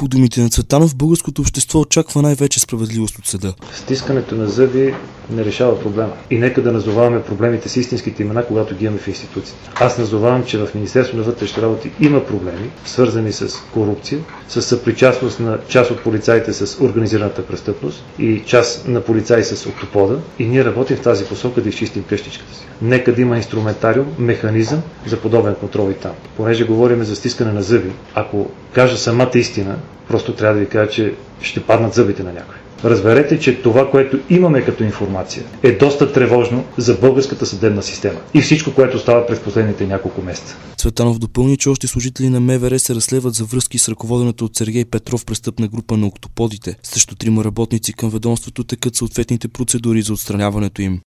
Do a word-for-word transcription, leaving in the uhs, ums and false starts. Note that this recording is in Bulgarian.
По думите на Цветанов, българското общество очаква най-вече справедливост от съда. Стискането на зъби не решава проблема. И нека да назоваваме проблемите с истинските имена, когато ги имаме в институциите. Аз назовавам, че в Министерството на вътрешните работи има проблеми, свързани с корупция, с съпричастност на част от полицаите с организираната престъпност и част на полицаи с октопода. И ние работим в тази посока да изчистим къщичката си. Нека да има инструментариум, механизъм за подобен контрол и там. Понеже говорим за стискане на зъби, ако кажа самата истина, просто трябва да ви кажа, че ще паднат зъбите на някой. Разберете, че това, което имаме като информация, е доста тревожно за българската съдебна система и всичко, което става през последните няколко месеца. Цветанов допълни, че още служители на МВР се разследват за връзки с ръководената от Сергей Петров престъпна група на октоподите. Срещу трима работници към ведомството текат съответните процедури за отстраняването им.